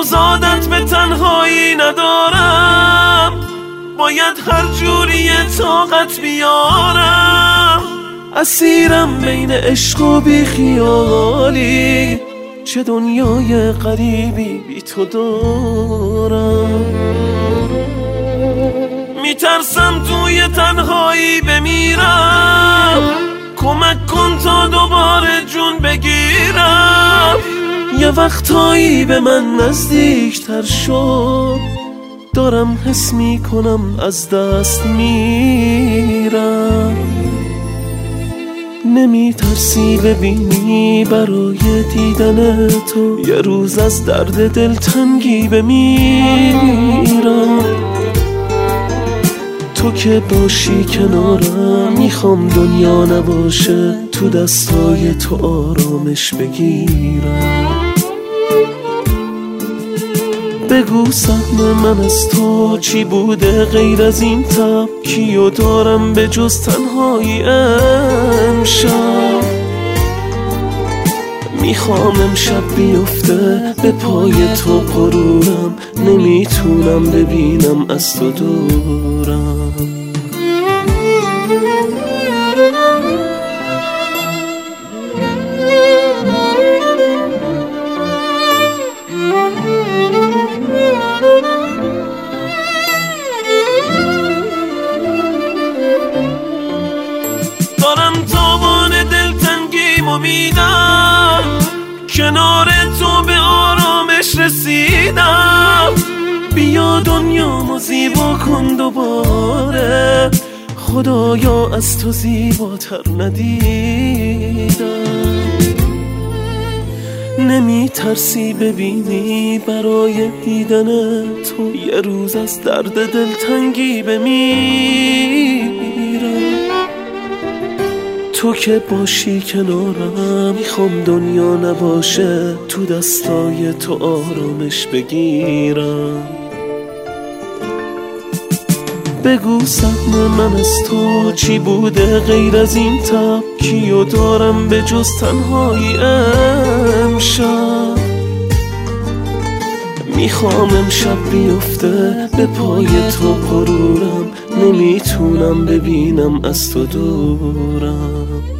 جز عادت به تنهایی ندارم، باید هر جوری طاقت بیارم. اسیرم بین عشق و بی خیالی، چه دنیای غریبی بی تو دارم. میترسم توی تنهایی بمیرم، کمک کن تا دوباره جون بگیرم. یه وقتایی به من نزدیکتر شد، دارم حس میکنم از دست میرم. نمیترسی ببینی برای دیدن تو یه روز از درد دلتنگی بمیرم. تو که باشی کنارم، میخوام دنیا نباشه، تو دستای تو آرامش بگیرم. بگو سهم من از تو چی بوده غیر از این تب، کیو دارم به جز تنهایی امشب. میخوام امشب بیفته به پای تو غرورم، نمیتونم ببینم از تو دورم. دارم تابان دلتنگیمو میدم، کنار تو به آرامش رسیدم. بیا دنیامو زیبا کن دوباره، خدایا از تو زیباتر ندیدم. نمیترسی ببینی برای دیدن تو یه روز از درد دلتنگی بمیرم. تو که باشی کنارم، میخوام دنیا نباشه، تو دستای تو آرامش بگیرم. بگو سهم من از تو چی بوده غیر از این تب، کیو دارم به جز تنهایی امشب. میخوام امشب بیفته به پای تو غرورم، نمیتونم ببینم از تو دورم.